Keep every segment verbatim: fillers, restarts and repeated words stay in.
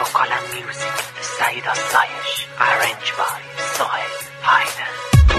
Vocal music, Saida Sayesh, arranged by Sohail Haider.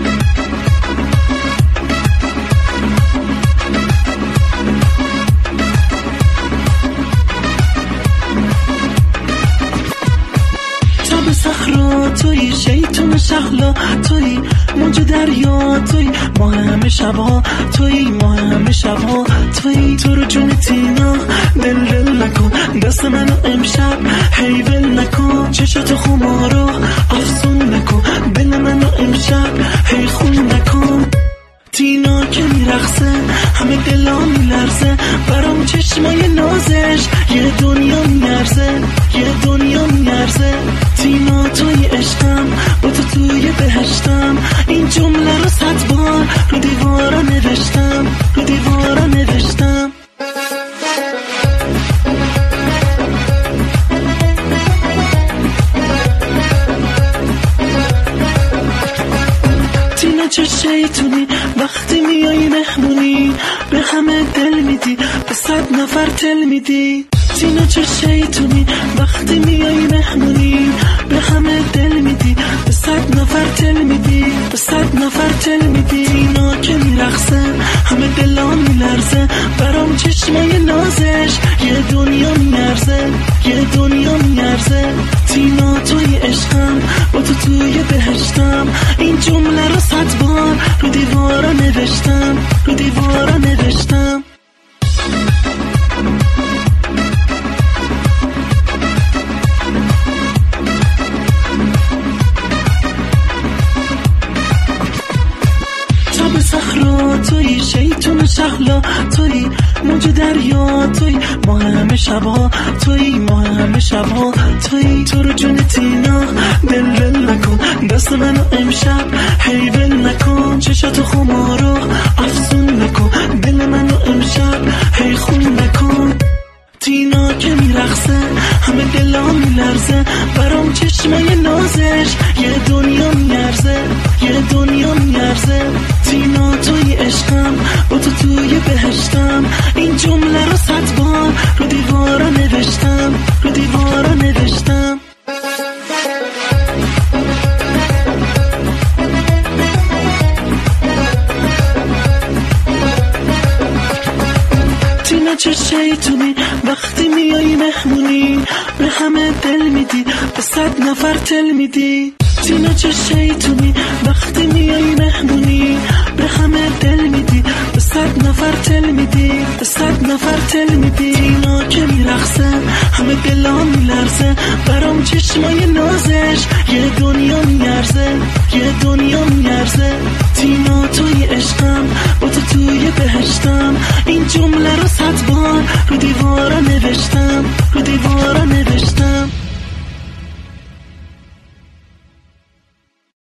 صخرا توی شیطون شهلا توی موج دریا توی ما همه شبها توی ما همه شبها توی تو رو جون تینا دل دل نکن دست منو امشب هی ول نکن چشاتو خمارو افسون نکن دل منو امشب هی خون نکن تینا که میرقصه همه دلا میلرزه برام چشمای نازش یه دنیا میارزه یه دنیا میارزه تینا توی عشقم با تو توی بهشتم این جمله رو صد بار رو دیوارا نوشتم رو دیوارا نوشتم تینا چه شیطونی وقتی میای مهمونی به همه دل میدی به صد نفر تل میدی تینا چه شیطونی وقتی میای مهمونی به همه دل میدی به صد نفر تل میدی به صد نفر تل میدی تینا که میرقصه همه دلان میلرزه برام چشمای نازش یه دنیا میارزه یه دنیا میارزه تینا توی عشقم با تو توی بهشتم این جمله رو صد بار رو دیوارا نوشتم رو دیوارا نوشتم صخرا توی شیطون شهلا توی موج دریا توی ما همه شبها توی ما همه شبها توی تو رو جون تینا دل دل نکن دست منو امشب هی ول نکن چشاتو خمارو افسون نکن دل منو امشب هی خون نکن تینا که میرقصه همه دلا میلرزه برام چشمای نازش یه دنیا میارزه یه دنیا میارزه تینا توی عشقم با تو توی بهشتم این جمله رو صد بار رو دیوارا نوشتم رو دیوارا نوشتم تینا چه شیطونی وقتی میای مهمونی به همه دل میدی به صد نفر تل میدی تینا چه شیطونی وقتی میای مهمونی به همه دل میدی به صد نفر تل میدی به صد نفر تل میدی تینا که میرقصه همه دلا میلرزه برام چشمای نازش یه دنیا میارزه یه دنیا میارزه تینا توی عشقم با تو توی بهشتم این جمله رو صد بار رو دیوارا نوشتم رو دیوارا